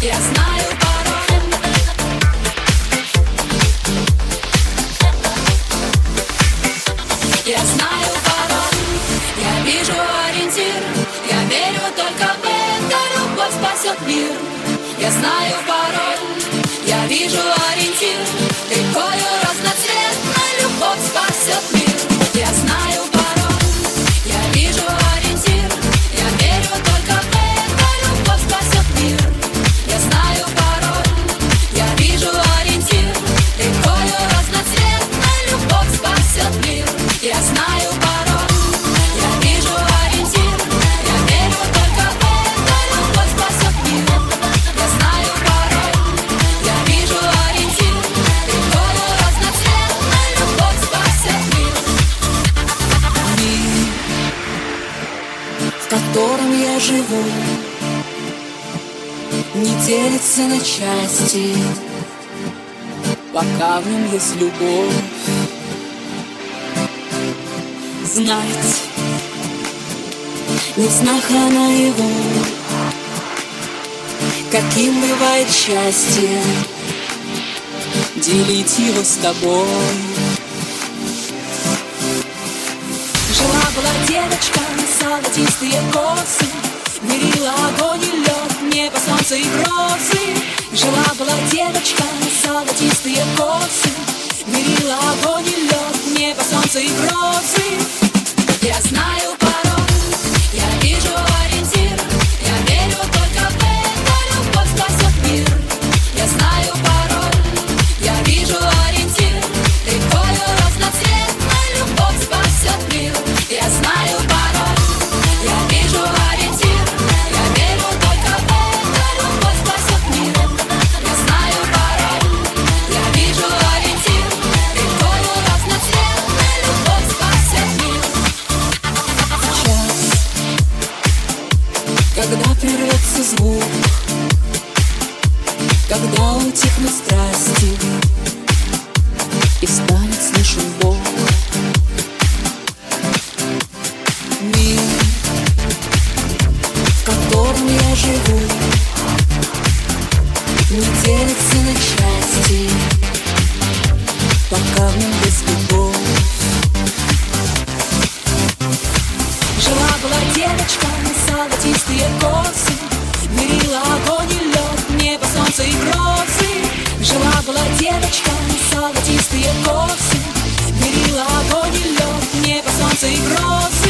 Я знаю пароль. Я знаю пароль. Я вижу ориентир. Я верю только в это. Любовь спасет мир. Я знаю пароль. Я вижу ориентир. Рекою разноцветной любовь спасет мир. Я знаю пароль. Я вижу ориентир. Я верю только в это. Любовь спасет мир. Я знаю пароль. Я вижу ориентир. Рекою разноцветной любовь спасет мир. Я знаю пароль. Я вижу ориентир. Я верю только в это. Любовь спасет мир. Я знаю пароль. Я вижу ориентир. Рекою разноцветной любовь спасет мир. Мир, в котором я живу, не делится на части, пока в нем есть любовь. Знать, не знах, а наяву, каким бывает счастье, делить его с тобой. Жила-была девочка, золотистые косы, мерила огонь и лед, небо, солнце и грозы. Жила-была девочка, золотистые косы, мерила огонь и лед, небо, солнце и грозы. Я знаю пароль, я вижу ориентир. Я верю только в это, любовь спасет мир. Я знаю пароль, я вижу ориентир. Рекою разноцветной любовь спасет мир. Я знаю пароль, я вижу ориентир. Я верю только в это, любовь спасет мир. Я знаю пароль, я вижу ориентир. Рекою разноцветной любовь спасет мир. Сейчас, когда прервется звук, когда утихнут страсти и станет слышен Бог. Мир, в котором я живу, не делится на части, пока в нем есть любовь. Жила-была девочка, золотистые косы, мерила огонь и лед, небо, солнце и грозы. Жила-была девочка, золотистые косы, мерила огонь и лед, небо, солнце и грозы.